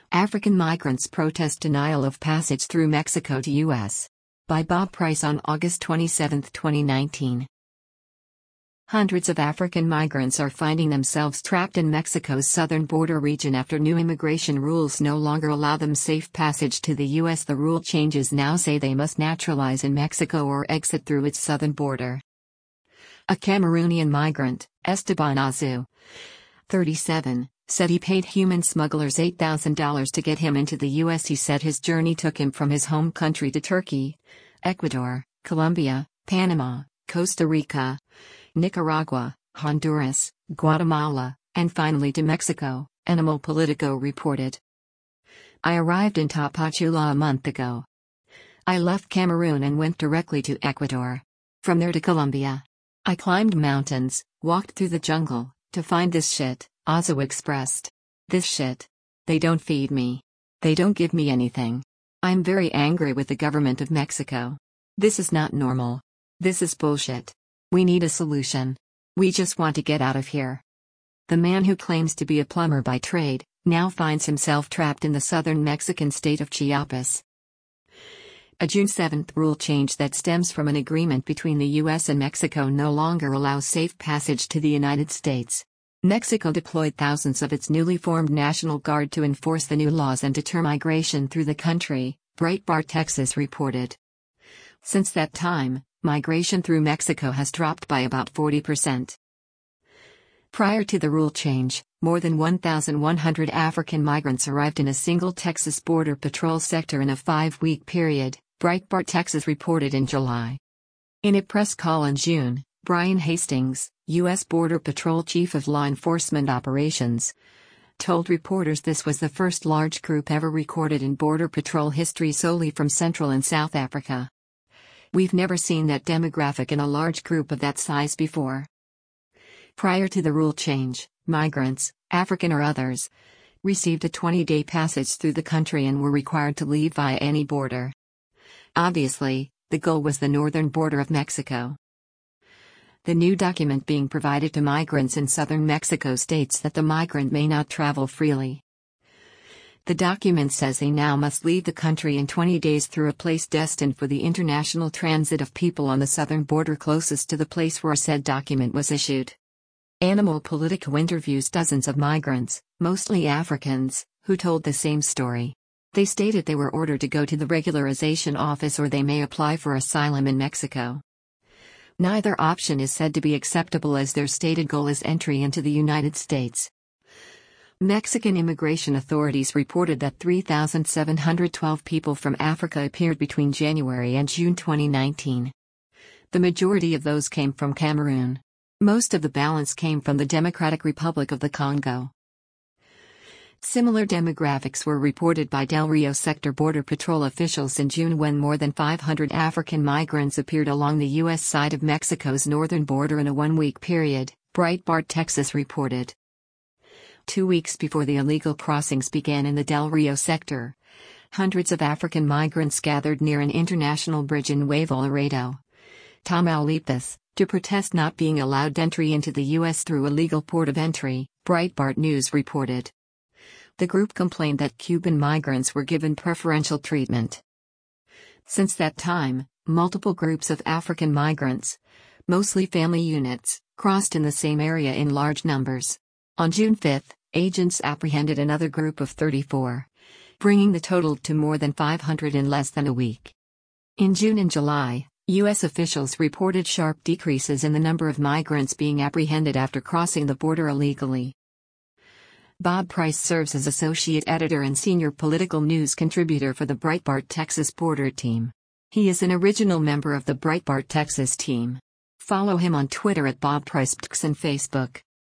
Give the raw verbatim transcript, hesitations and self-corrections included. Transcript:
African migrants protest denial of passage through Mexico to U S By Bob Price on August twenty-seventh, twenty nineteen. Hundreds of African migrants are finding themselves trapped in Mexico's southern border region after new immigration rules no longer allow them safe passage to the U S The rule changes now say they must naturalize in Mexico or exit through its southern border. A Cameroonian migrant, Esteban Azu, thirty-seven, said he paid human smugglers eight thousand dollars to get him into the U S He said his journey took him from his home country to Turkey, Ecuador, Colombia, Panama, Costa Rica, Nicaragua, Honduras, Guatemala, and finally to Mexico, Animal Politico reported. I arrived in Tapachula a month ago. I left Cameroon and went directly to Ecuador. From there to Colombia. I climbed mountains, walked through the jungle, to find this shit, Azu expressed. This shit. They don't feed me. They don't give me anything. I'm very angry with the government of Mexico. This is not normal. This is bullshit. We need a solution. We just want to get out of here. The man who claims to be a plumber by trade, now finds himself trapped in the southern Mexican state of Chiapas. A June seventh rule change that stems from an agreement between the U S and Mexico no longer allows safe passage to the United States. Mexico deployed thousands of its newly formed National Guard to enforce the new laws and deter migration through the country, Breitbart Texas reported. Since that time, migration through Mexico has dropped by about forty percent. Prior to the rule change, more than one thousand one hundred African migrants arrived in a single Texas Border Patrol sector in a five-week period, Breitbart Texas reported in July. In a press call in June, Brian Hastings, U S Border Patrol Chief of Law Enforcement Operations, told reporters this was the first large group ever recorded in Border Patrol history solely from Central and South Africa. We've never seen that demographic in a large group of that size before. Prior to the rule change, migrants, African or others, received a twenty-day passage through the country and were required to leave via any border. Obviously, the goal was the northern border of Mexico. The new document being provided to migrants in southern Mexico states that the migrant may not travel freely. The document says they now must leave the country in twenty days through a place destined for the international transit of people on the southern border closest to the place where said document was issued. Animal Politico interviews dozens of migrants, mostly Africans, who told the same story. They stated they were ordered to go to the regularization office or they may apply for asylum in Mexico. Neither option is said to be acceptable as their stated goal is entry into the United States. Mexican immigration authorities reported that three thousand seven hundred twelve people from Africa appeared between January and June twenty nineteen. The majority of those came from Cameroon. Most of the balance came from the Democratic Republic of the Congo. Similar demographics were reported by Del Rio Sector Border Patrol officials in June when more than five hundred African migrants appeared along the U S side of Mexico's northern border in a one-week period, Breitbart Texas reported. Two weeks before the illegal crossings began in the Del Rio sector, hundreds of African migrants gathered near an international bridge in Nuevo Laredo, Tamaulipas, to protest not being allowed entry into the U S through a legal port of entry, Breitbart News reported. The group complained that Cuban migrants were given preferential treatment. Since that time, multiple groups of African migrants, mostly family units, crossed in the same area in large numbers. On June fifth, agents apprehended another group of thirty-four, bringing the total to more than five hundred in less than a week. In June and July, U S officials reported sharp decreases in the number of migrants being apprehended after crossing the border illegally. Bob Price serves as associate editor and senior political news contributor for the Breitbart Texas Border Team. He is an original member of the Breitbart Texas team. Follow him on Twitter at Bob Price and Facebook.